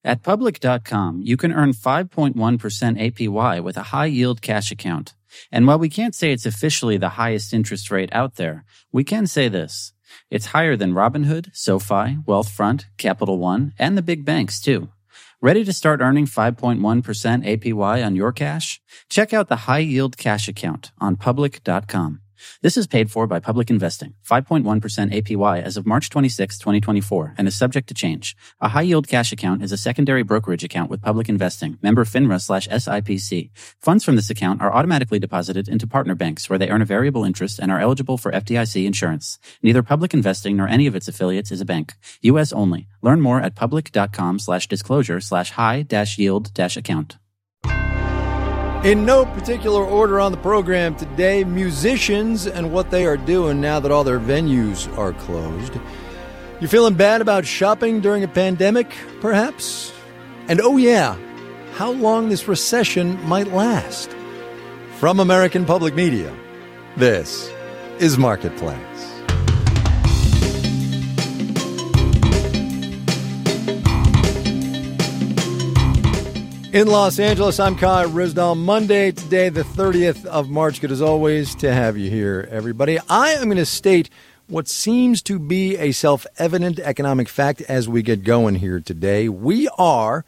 At Public.com, you can earn 5.1% APY with a high-yield cash account. And while we can't say it's officially the highest interest rate out there, we can say this. It's higher than Robinhood, SoFi, Wealthfront, Capital One, and the big banks, too. Ready to start earning 5.1% APY on your cash? Check out the high-yield cash account on Public.com. This is paid for by Public Investing, 5.1% APY as of March 26, 2024, and is subject to change. A high-yield cash account is a secondary brokerage account with Public Investing, member FINRA/SIPC. Funds from this account are automatically deposited into partner banks where they earn a variable interest and are eligible for FDIC insurance. Neither Public Investing nor any of its affiliates is a bank. U.S. only. Learn more at public.com/disclosure/high-yield-account. In no particular order on the program today, musicians and what they are doing now that all their venues are closed. You feeling bad about shopping during a pandemic, perhaps? And oh yeah, how long this recession might last. From American Public Media, this is Marketplace. In Los Angeles, I'm Kai Ryssdal. Monday, today, the 30th of March. Good as always to have you here, everybody. I am going to state what seems to be a self-evident economic fact as we get going here today. We are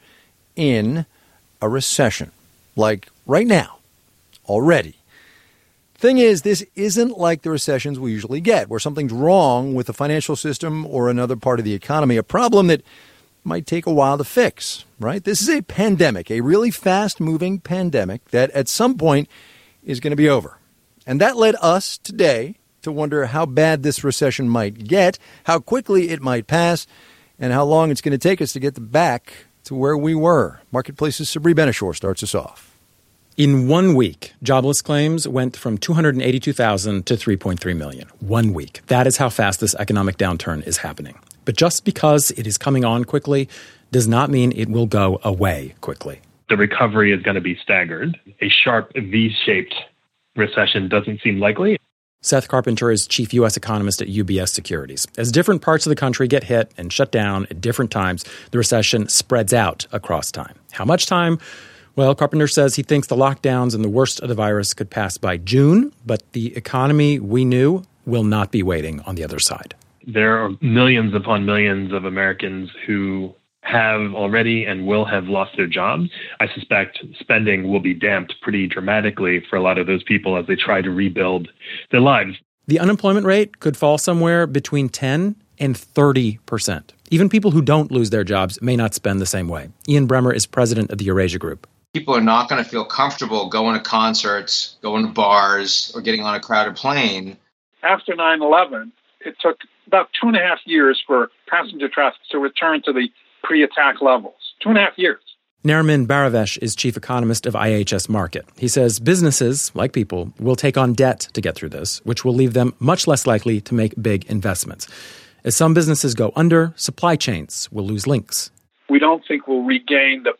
in a recession, like right now, already. Thing is, this isn't like the recessions we usually get, where something's wrong with the financial system or another part of the economy, a problem that might take a while to fix, right? This is a pandemic, a really fast-moving pandemic that at some point is going to be over. And that led us today to wonder how bad this recession might get, how quickly it might pass, and how long it's going to take us to get back to where we were. Marketplace's Sabri Benishore starts us off. In 1 week, jobless claims went from 282,000 to 3.3 million. 1 week. That is how fast this economic downturn is happening. But just because it is coming on quickly does not mean it will go away quickly. The recovery is going to be staggered. A sharp V-shaped recession doesn't seem likely. Seth Carpenter is chief U.S. economist at UBS Securities. As different parts of the country get hit and shut down at different times, the recession spreads out across time. How much time? Well, Carpenter says he thinks the lockdowns and the worst of the virus could pass by June, but the economy we knew will not be waiting on the other side. There are millions upon millions of Americans who have already and will have lost their jobs. I suspect spending will be damped pretty dramatically for a lot of those people as they try to rebuild their lives. The unemployment rate could fall somewhere between 10 and 30%. Even people who don't lose their jobs may not spend the same way. Ian Bremmer is president of the Eurasia Group. People are not going to feel comfortable going to concerts, going to bars, or getting on a crowded plane. After 9/11, it took about 2.5 years for passenger traffic to return to the pre-attack levels. 2.5 years. Nariman Baravesh is chief economist of IHS Markit. He says businesses, like people, will take on debt to get through this, which will leave them much less likely to make big investments. As some businesses go under, supply chains will lose links. We don't think we'll regain the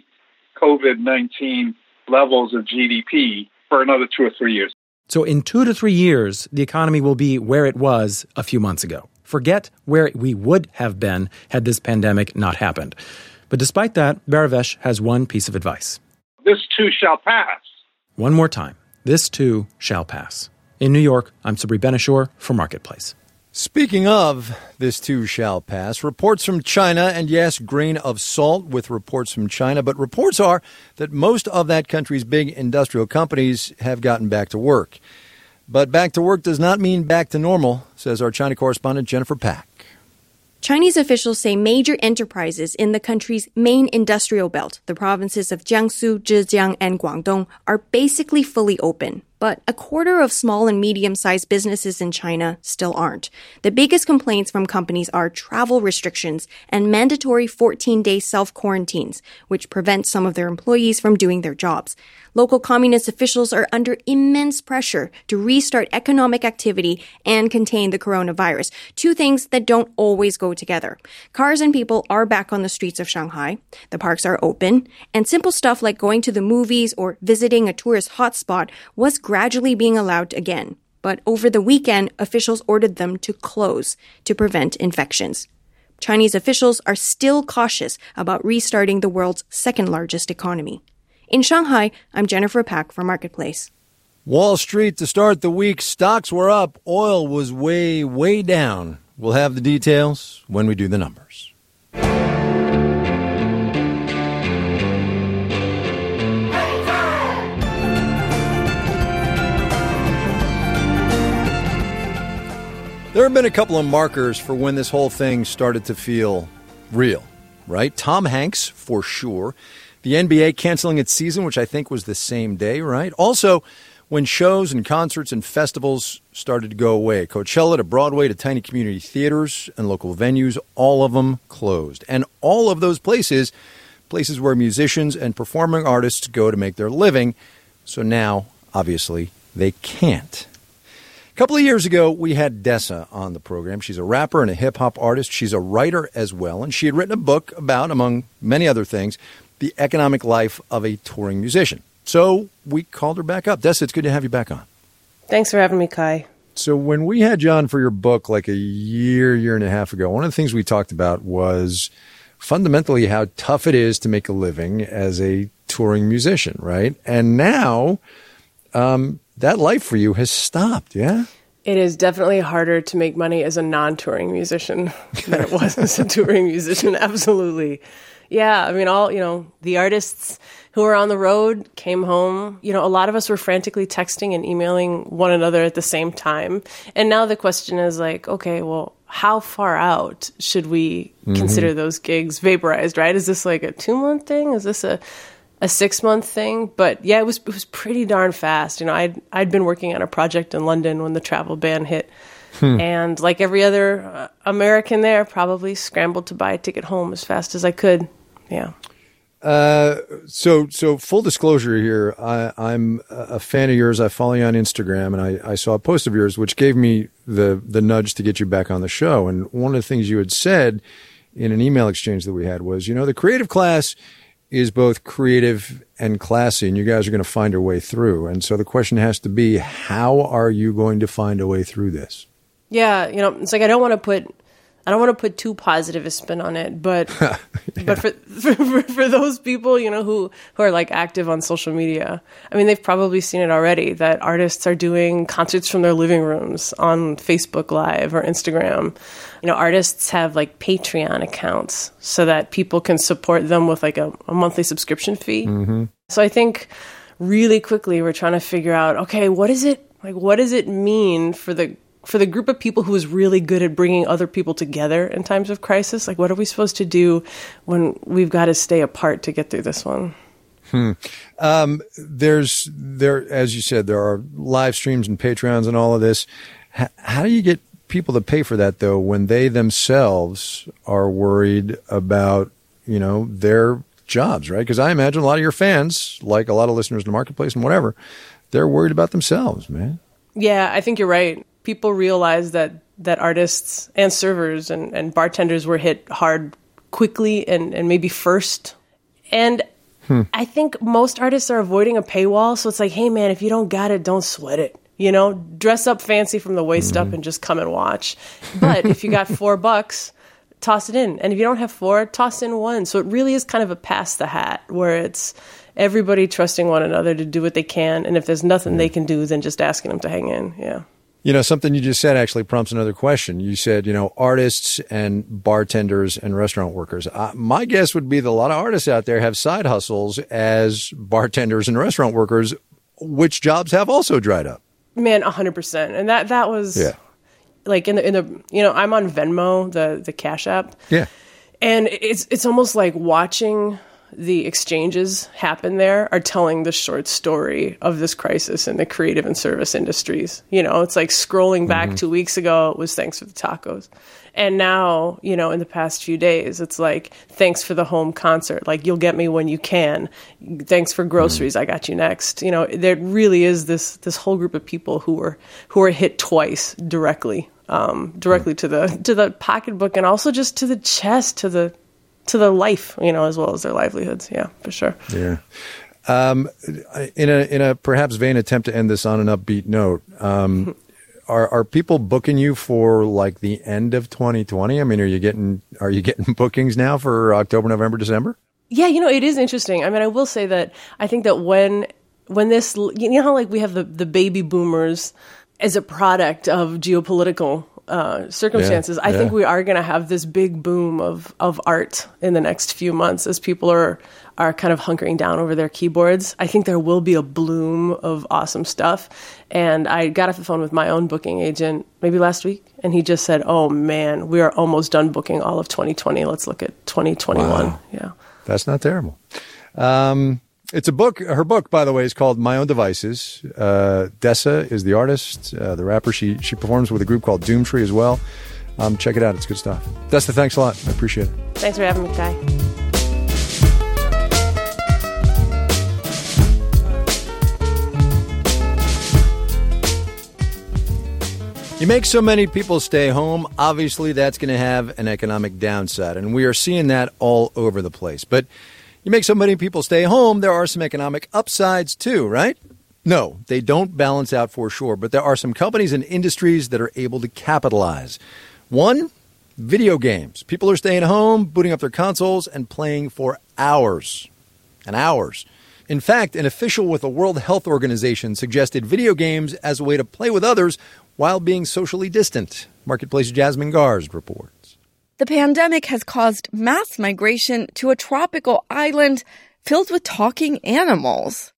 pre-COVID-19 levels of GDP for another 2 or 3 years. So in 2 to 3 years, the economy will be where it was a few months ago. Forget where we would have been had this pandemic not happened. But despite that, Baravesh has one piece of advice. This too shall pass. One more time. This too shall pass. In New York, I'm Sabri Benishore for Marketplace. Speaking of this too shall pass, reports from China, and yes, grain of salt with reports from China, but reports are that most of that country's big industrial companies have gotten back to work. But back to work does not mean back to normal, says our China correspondent Jennifer Pack. Chinese officials say major enterprises in the country's main industrial belt, the provinces of Jiangsu, Zhejiang, and Guangdong, are basically fully open. But a quarter of small and medium-sized businesses in China still aren't. The biggest complaints from companies are travel restrictions and mandatory 14-day self-quarantines, which prevent some of their employees from doing their jobs. Local communist officials are under immense pressure to restart economic activity and contain the coronavirus, two things that don't always go together. Cars and people are back on the streets of Shanghai. The parks are open, and simple stuff like going to the movies or visiting a tourist hotspot was gradually being allowed again. But over the weekend, officials ordered them to close to prevent infections. Chinese officials are still cautious about restarting the world's second largest economy. In Shanghai, I'm Jennifer Pack for Marketplace. Wall Street to start the week. Stocks were up. Oil was way, way down. We'll have the details when we do the numbers. There have been a couple of markers for when this whole thing started to feel real, right? Tom Hanks, for sure. The NBA canceling its season, which I think was the same day, right? Also, when shows and concerts and festivals started to go away. Coachella to Broadway to tiny community theaters and local venues, all of them closed. And all of those places where musicians and performing artists go to make their living. So now, obviously, they can't. A couple of years ago, we had Dessa on the program. She's a rapper and a hip-hop artist. She's a writer as well, and she had written a book about, among many other things, the economic life of a touring musician. So we called her back up. Dessa, it's good to have you back on. Thanks for having me, Kai. So when we had you on for your book like a year and a half ago, one of the things we talked about was fundamentally how tough it is to make a living as a touring musician, right? And now that life for you has stopped, yeah? It is definitely harder to make money as a non-touring musician than it was as a touring musician. Absolutely. Yeah, I mean, the artists who were on the road came home. A lot of us were frantically texting and emailing one another at the same time. And now the question is like, okay, well, how far out should we consider those gigs vaporized, right? Is this like a 2-month thing? Is this a 6-month thing? But yeah, it was pretty darn fast. I'd been working on a project in London when the travel ban hit. And like every other American there, probably scrambled to buy a ticket home as fast as I could. Yeah. So full disclosure here, I'm a fan of yours. I follow you on Instagram, and I saw a post of yours which gave me the nudge to get you back on the show. And one of the things you had said in an email exchange that we had was, the creative class is both creative and classy, and you guys are going to find your way through. And so the question has to be, how are you going to find a way through this? Yeah, it's like I don't want to put too positive a spin on it, but but for those people, who are like active on social media, I mean, they've probably seen it already that artists are doing concerts from their living rooms on Facebook Live or Instagram. Artists have like Patreon accounts so that people can support them with like a monthly subscription fee. Mm-hmm. So I think really quickly we're trying to figure out, okay, what does it mean for the group of people who is really good at bringing other people together in times of crisis? Like, what are we supposed to do when we've got to stay apart to get through this one? As you said, there are live streams and Patreons and all of this. How do you get people to pay for that, though, when they themselves are worried about, their jobs, right? Because I imagine a lot of your fans, like a lot of listeners in the Marketplace and whatever, they're worried about themselves, man. Yeah, I think you're right. People realize that artists and servers and bartenders were hit hard quickly and maybe first. And I think most artists are avoiding a paywall. So it's like, hey, man, if you don't got it, don't sweat it. Dress up fancy from the waist up and just come and watch. But if you got $4, toss it in. And if you don't have 4, toss in 1. So it really is kind of a pass the hat where it's everybody trusting one another to do what they can. And if there's nothing they can do, then just asking them to hang in. Yeah. Something you just said actually prompts another question. You said, artists and bartenders and restaurant workers. My guess would be that a lot of artists out there have side hustles as bartenders and restaurant workers, which jobs have also dried up. Man, 100%. And that was like in the I'm on Venmo, the Cash App. Yeah. And it's almost like watching the exchanges happen there are telling the short story of this crisis in the creative and service industries. It's like scrolling back 2 weeks ago, it was thanks for the tacos. And now, in the past few days, it's like, thanks for the home concert. Like, you'll get me when you can. Thanks for groceries. I got you next. There really is this whole group of people who are hit twice directly to the pocketbook and also just to the chest, to the life, as well as their livelihoods. Yeah, for sure. Yeah. In a perhaps vain attempt to end this on an upbeat note, are people booking you for like the end of 2020? I mean, are you getting bookings now for October, November, December? Yeah, it is interesting. I mean, I will say that I think that when this, how like we have the baby boomers as a product of geopolitical circumstances, I think we are going to have this big boom of art in the next few months as people are kind of hunkering down over their keyboards. I think there will be a bloom of awesome stuff. And I got off the phone with my own booking agent maybe last week, and he just said, oh man, we are almost done booking all of 2020. Let's look at 2021. Wow. Yeah. That's not terrible. It's a book. Her book, by the way, is called My Own Devices. Dessa is the artist, the rapper. She performs with a group called Doomtree as well. Check it out. It's good stuff. Dessa, thanks a lot. I appreciate it. Thanks for having me, Ty. You make so many people stay home, obviously that's going to have an economic downside, and we are seeing that all over the place. But you make so many people stay home, there are some economic upsides too, right? No, they don't balance out for sure, but there are some companies and industries that are able to capitalize. One, video games. People are staying home, booting up their consoles, and playing for hours and hours. In fact, an official with the World Health Organization suggested video games as a way to play with others while being socially distant. Marketplace's Jasmine Garsd reports. The pandemic has caused mass migration to a tropical island filled with talking animals.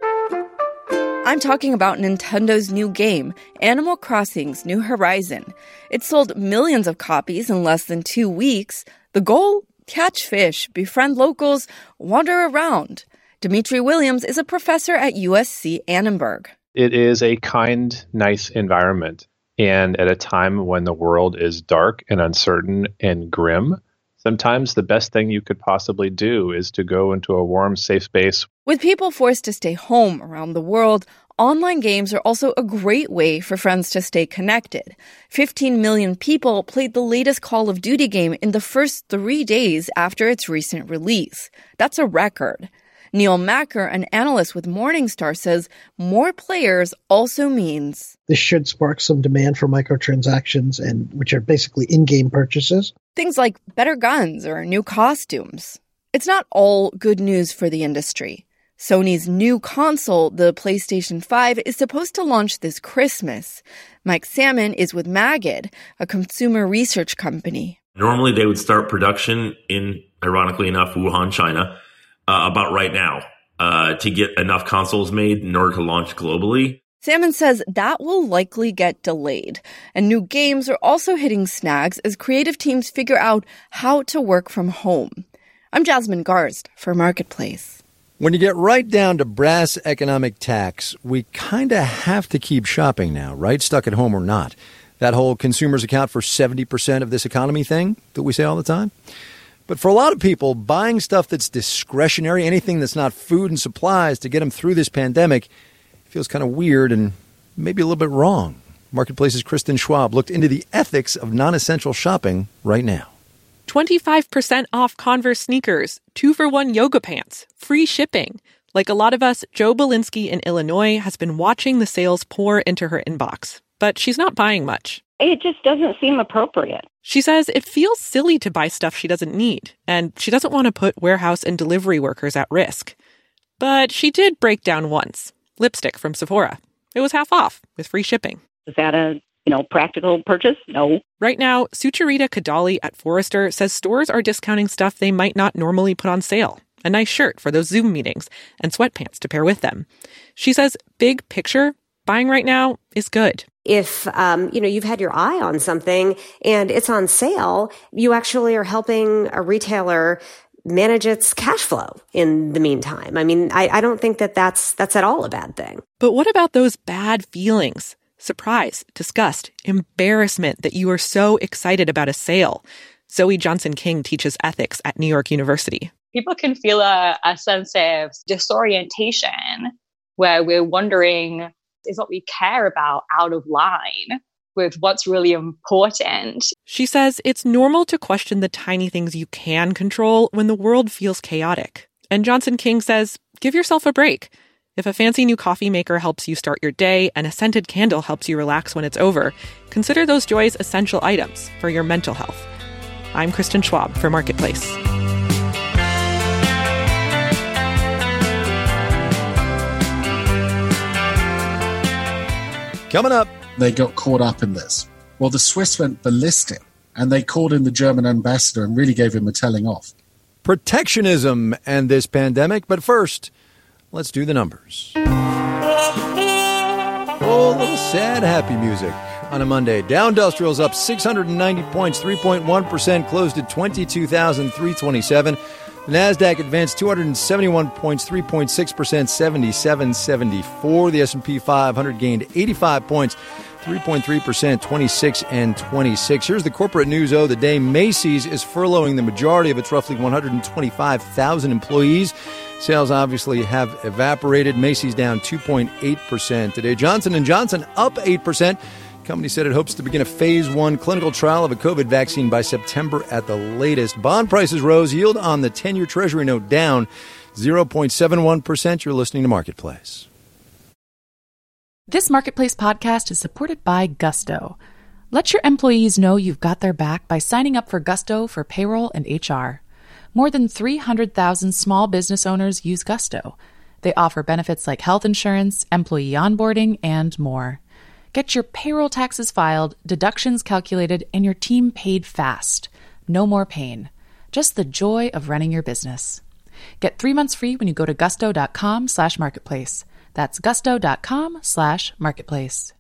I'm talking about Nintendo's new game, Animal Crossing's New Horizon. It sold millions of copies in less than 2 weeks. The goal? Catch fish, befriend locals, wander around. Dimitri Williams is a professor at USC Annenberg. It is a kind, nice environment. And at a time when the world is dark and uncertain and grim, sometimes the best thing you could possibly do is to go into a warm, safe space. With people forced to stay home around the world, online games are also a great way for friends to stay connected. 15 million people played the latest Call of Duty game in the first 3 days after its recent release. That's a record. Neil Macker, an analyst with Morningstar, says more players also means this should spark some demand for microtransactions, and which are basically in-game purchases. Things like better guns or new costumes. It's not all good news for the industry. Sony's new console, the PlayStation 5, is supposed to launch this Christmas. Mike Salmon is with Magid, a consumer research company. Normally they would start production in, ironically enough, Wuhan, China, about right now to get enough consoles made in order to launch globally. Salmon says that will likely get delayed, and new games are also hitting snags as creative teams figure out how to work from home. I'm Jasmine Garsd for Marketplace. When you get right down to brass economic tax, we kind of have to keep shopping now, right? Stuck at home or not. That whole consumers account for 70% of this economy thing that we say all the time. But for a lot of people, buying stuff that's discretionary, anything that's not food and supplies to get them through this pandemic, feels kind of weird and maybe a little bit wrong. Marketplace's Kristen Schwab looked into the ethics of non-essential shopping right now. 25% off Converse sneakers, 2-for-1 yoga pants, free shipping. Like a lot of us, Joe Belinsky in Illinois has been watching the sales pour into her inbox. But she's not buying much. It just doesn't seem appropriate. She says it feels silly to buy stuff she doesn't need, and she doesn't want to put warehouse and delivery workers at risk. But she did break down once. Lipstick from Sephora. It was half off with free shipping. Is that a, practical purchase? No. Right now, Sucharita Kadali at Forrester says stores are discounting stuff they might not normally put on sale. A nice shirt for those Zoom meetings and sweatpants to pair with them. She says big picture, buying right now is good. If, you've had your eye on something and it's on sale, you actually are helping a retailer manage its cash flow in the meantime. I mean, I don't think that's at all a bad thing. But what about those bad feelings? Surprise, disgust, embarrassment that you are so excited about a sale. Zoe Johnson-King teaches ethics at New York University. People can feel a sense of disorientation where we're wondering, is what we care about out of line with what's really important? She says it's normal to question the tiny things you can control when the world feels chaotic. And Johnson-King says, give yourself a break. If a fancy new coffee maker helps you start your day and a scented candle helps you relax when it's over, consider those joys essential items for your mental health. I'm Kristen Schwab for Marketplace. Coming up. They got caught up in this. Well, the Swiss went ballistic, and they called in the German ambassador and really gave him a telling off. Protectionism and this pandemic. But first, let's do the numbers. Oh, a little sad, happy music on a Monday. Dow Industrial's up 690 points, 3.1%, closed at 22,327. The NASDAQ advanced 271 points, 3.6%, 77.74. The S&P 500 gained 85 points, 3.3%, 26 and 26. Here's the corporate news of the day. Macy's is furloughing the majority of its roughly 125,000 employees. Sales obviously have evaporated. Macy's down 2.8% today. Johnson & Johnson up 8%. The company said it hopes to begin a phase 1 clinical trial of a COVID vaccine by September at the latest. Bond prices rose. Yield on the 10-year Treasury note down 0.71%. You're listening to Marketplace. This Marketplace podcast is supported by Gusto. Let your employees know you've got their back by signing up for Gusto for payroll and HR. More than 300,000 small business owners use Gusto. They offer benefits like health insurance, employee onboarding, and more. Get your payroll taxes filed, deductions calculated, and your team paid fast. No more pain. Just the joy of running your business. Get 3 months free when you go to gusto.com/marketplace. That's gusto.com/marketplace.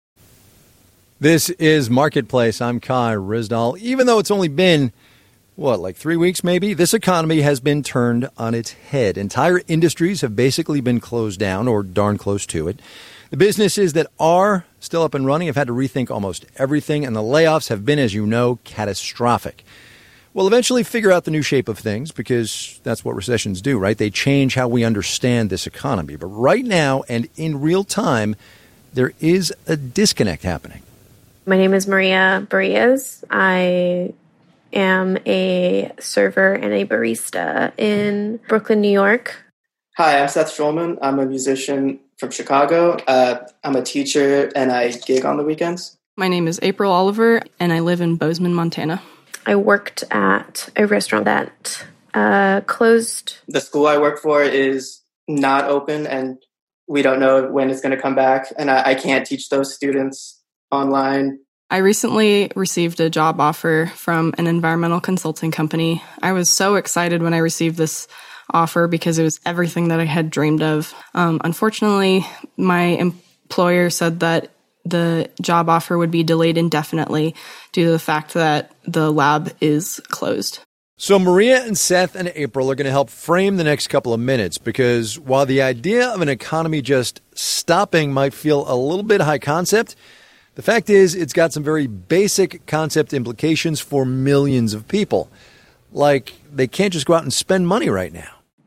This is Marketplace. I'm Kai Ryssdal. Even though it's only been, like 3 weeks maybe, this economy has been turned on its head. Entire industries have basically been closed down or darn close to it. The businesses that are still up and running have had to rethink almost everything, and the layoffs have been, as you know, catastrophic. We'll eventually figure out the new shape of things because that's what recessions do, right? They change how we understand this economy. But right now and in real time, there is a disconnect happening. My name is Maria Barillas. I am a server and a barista in Brooklyn, New York. Hi, I'm Seth Schulman. I'm a musician from Chicago. I'm a teacher and I gig on the weekends. My name is April Oliver and I live in Bozeman, Montana. I worked at a restaurant that closed. The school I work for is not open and we don't know when it's going to come back. And I can't teach those students online. I recently received a job offer from an environmental consulting company. I was so excited when I received this offer because it was everything that I had dreamed of. Unfortunately, my employer said that the job offer would be delayed indefinitely due to the fact that the lab is closed. So Maria and Seth and April are going to help frame the next couple of minutes because while the idea of an economy just stopping might feel a little bit high concept, the fact is it's got some very basic concept implications for millions of people. Like they can't just go out and spend money right now.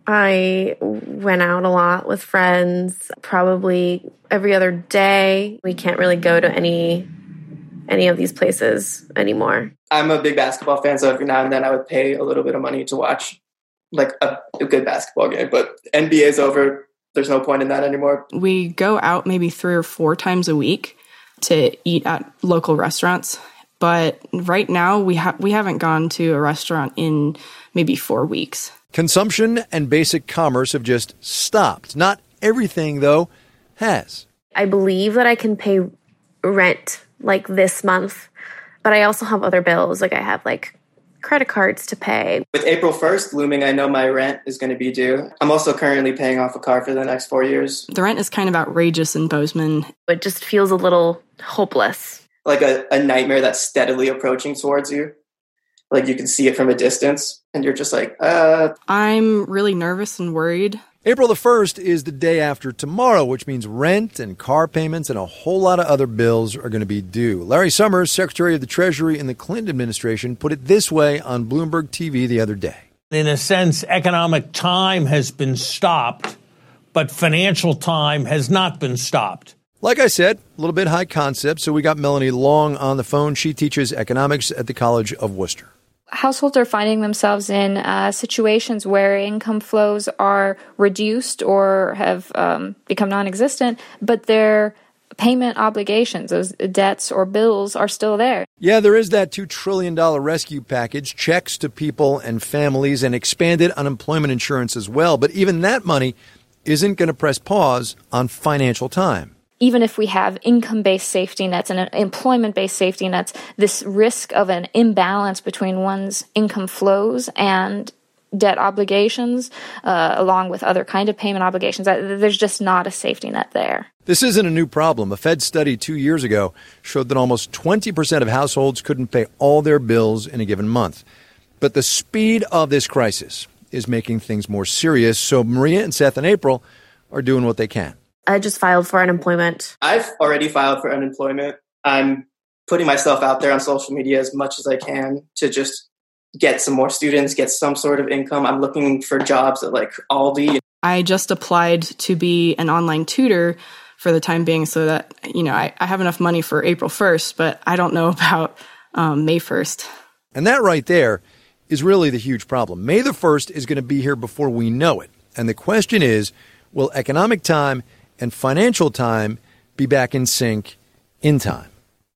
I went out a lot with friends, probably every other day. We can't really go to any of these places anymore. I'm a big basketball fan, so every now and then I would pay a little bit of money to watch like a good basketball game. But NBA's over. There's no point in that anymore. We go out maybe 3 or 4 times a week to eat at local restaurants. But right now we haven't gone to a restaurant in maybe 4 weeks. Consumption and basic commerce have just stopped. Not everything, though, has. I believe that I can pay rent like this month, but I also have other bills. Like I have like credit cards to pay. With April 1st looming, I know my rent is going to be due. I'm also currently paying off a car for the next 4 years. The rent is kind of outrageous in Bozeman. It just feels a little hopeless. Like a nightmare that's steadily approaching towards you. Like you can see it from a distance and you're just like, I'm really nervous and worried. April the 1st is the day after tomorrow, which means rent and car payments and a whole lot of other bills are going to be due. Larry Summers, Secretary of the Treasury in the Clinton administration, put it this way on Bloomberg TV the other day. In a sense, economic time has been stopped, but financial time has not been stopped. Like I said, a little bit high concept, so we got Melanie Long on the phone. She teaches economics at the College of Worcester. Households are finding themselves in situations where income flows are reduced or have become non-existent, but their payment obligations, those debts or bills, are still there. Yeah, there is that $2 trillion rescue package, checks to people and families, and expanded unemployment insurance as well. But even that money isn't going to press pause on financial time. Even if we have income-based safety nets and employment-based safety nets, this risk of an imbalance between one's income flows and debt obligations, along with other kind of payment obligations, there's just not a safety net there. This isn't a new problem. A Fed study 2 years ago showed that almost 20% of households couldn't pay all their bills in a given month. But the speed of this crisis is making things more serious, so Maria and Seth and April are doing what they can. I just filed for unemployment. I've already filed for unemployment. I'm putting myself out there on social media as much as I can to just get some more students, get some sort of income. I'm looking for jobs at like Aldi. I just applied to be an online tutor for the time being so that, I have enough money for April 1st, but I don't know about May 1st. And that right there is really the huge problem. May the 1st is going to be here before we know it. And the question is, will economic time and financial time be back in sync in time?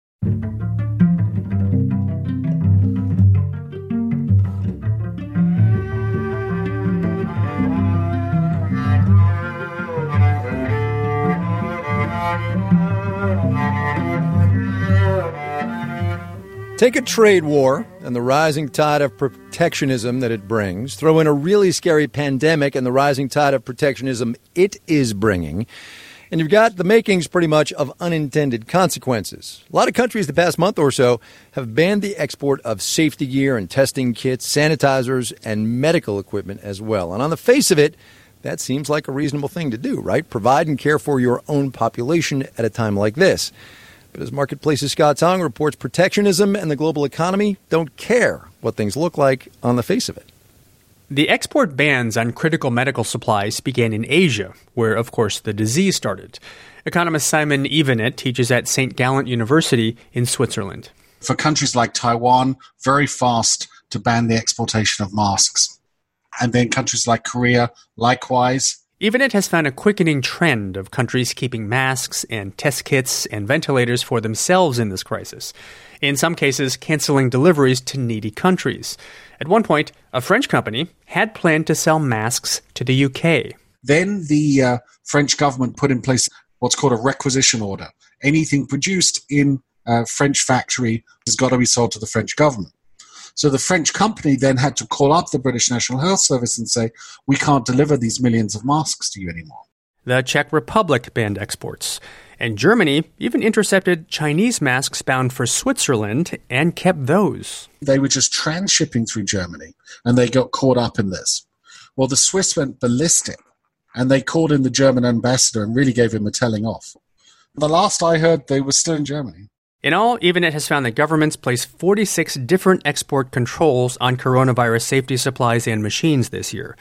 Take a trade war and the rising tide of protectionism that it brings. Throw in a really scary pandemic and the rising tide of protectionism it is bringing. And you've got the makings pretty much of unintended consequences. A lot of countries the past month or so have banned the export of safety gear and testing kits, sanitizers, and medical equipment as well. And on the face of it, that seems like a reasonable thing to do, right? Provide and care for your own population at a time like this. But as Marketplace's Scott Tong reports, protectionism and the global economy don't care what things look like on the face of it. The export bans on critical medical supplies began in Asia, where, of course, the disease started. Economist Simon Evenet teaches at St. Gallen University in Switzerland. For countries like Taiwan, very fast to ban the exportation of masks. And then countries like Korea, likewise. Evenet has found a quickening trend of countries keeping masks and test kits and ventilators for themselves in this crisis. In some cases, canceling deliveries to needy countries. At one point, a French company had planned to sell masks to the UK. Then the French government put in place what's called a requisition order. Anything produced in a French factory has got to be sold to the French government. So the French company then had to call up the British National Health Service and say, we can't deliver these millions of masks to you anymore. The Czech Republic banned exports. And Germany even intercepted Chinese masks bound for Switzerland and kept those. They were just transshipping through Germany, and they got caught up in this. Well, the Swiss went ballistic, and they called in the German ambassador and really gave him a telling off. The last I heard, they were still in Germany. In all, Evenet has found that governments place 46 different export controls on coronavirus safety supplies and machines this year,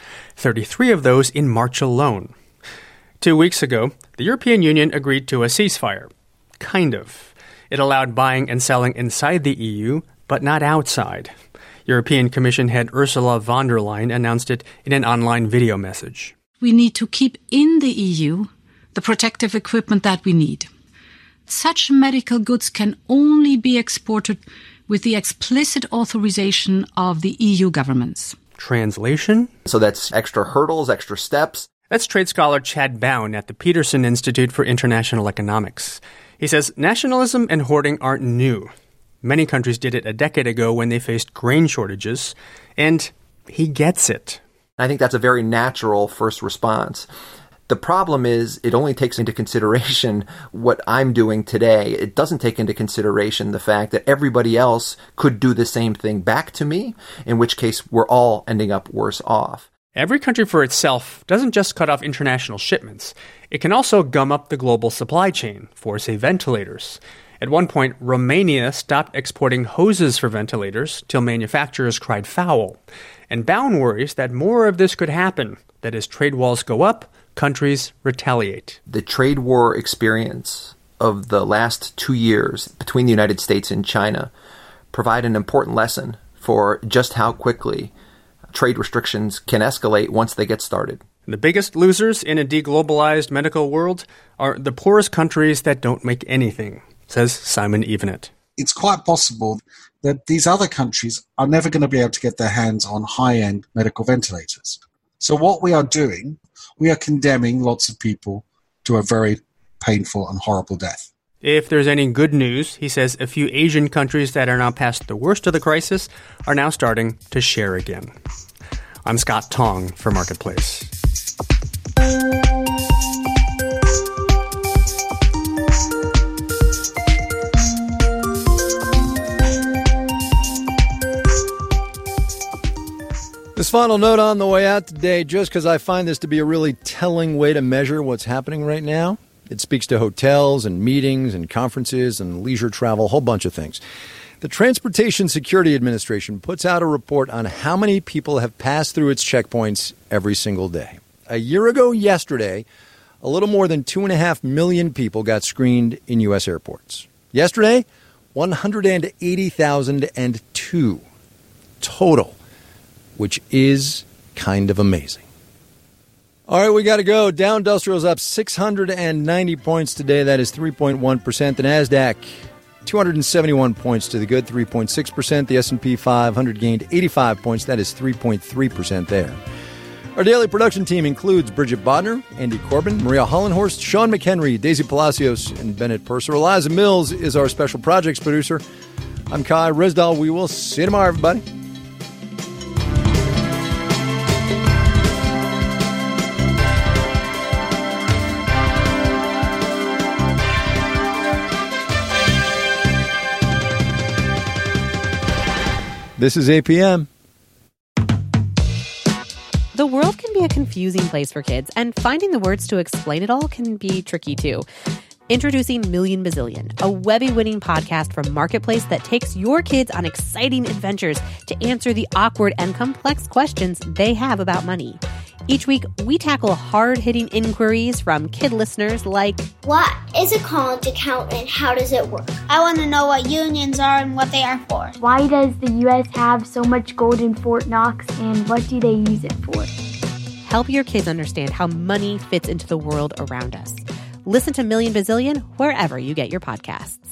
33 of those in March alone. 2 weeks ago, the European Union agreed to a ceasefire. Kind of. It allowed buying and selling inside the EU, but not outside. European Commission head Ursula von der Leyen announced it in an online video message. We need to keep in the EU the protective equipment that we need. Such medical goods can only be exported with the explicit authorization of the EU governments. Translation? So that's extra hurdles, extra steps. That's trade scholar Chad Bown at the Peterson Institute for International Economics. He says nationalism and hoarding aren't new. Many countries did it a decade ago when they faced grain shortages, and he gets it. I think that's a very natural first response. The problem is it only takes into consideration what I'm doing today. It doesn't take into consideration the fact that everybody else could do the same thing back to me, in which case we're all ending up worse off. Every country for itself doesn't just cut off international shipments. It can also gum up the global supply chain for, say, ventilators. At one point, Romania stopped exporting hoses for ventilators till manufacturers cried foul. And Bown worries that more of this could happen, that as trade walls go up, countries retaliate. The trade war experience of the last 2 years between the United States and China provide an important lesson for just how quickly trade restrictions can escalate once they get started. The biggest losers in a deglobalized medical world are the poorest countries that don't make anything, says Simon Evenet. It's quite possible that these other countries are never going to be able to get their hands on high-end medical ventilators. So what we are doing, we are condemning lots of people to a very painful and horrible death. If there's any good news, he says a few Asian countries that are now past the worst of the crisis are now starting to share again. I'm Scott Tong for Marketplace. This final note on the way out today, just because I find this to be a really telling way to measure what's happening right now. It speaks to hotels and meetings and conferences and leisure travel, a whole bunch of things. The Transportation Security Administration puts out a report on how many people have passed through its checkpoints every single day. A year ago yesterday, a little more than 2.5 million people got screened in U.S. airports. Yesterday, 180,002 total, which is kind of amazing. All right, we got to go. Dow Industrial's up 690 points today. That is 3.1%. The NASDAQ, 271 points to the good, 3.6%. The S&P 500 gained 85 points. That is 3.3% there. Our daily production team includes Bridget Bodner, Andy Corbin, Maria Hollenhorst, Sean McHenry, Daisy Palacios, and Bennett Purser. Eliza Mills is our special projects producer. I'm Kai Risdall. We will see you tomorrow, everybody. This is APM. The world can be a confusing place for kids, and finding the words to explain it all can be tricky too. Introducing Million Bazillion, a Webby-winning podcast from Marketplace that takes your kids on exciting adventures to answer the awkward and complex questions they have about money. Each week, we tackle hard-hitting inquiries from kid listeners like, what is a college account and how does it work? I want to know what unions are and what they are for. Why does the U.S. have so much gold in Fort Knox and what do they use it for? Help your kids understand how money fits into the world around us. Listen to Million Bazillion wherever you get your podcasts.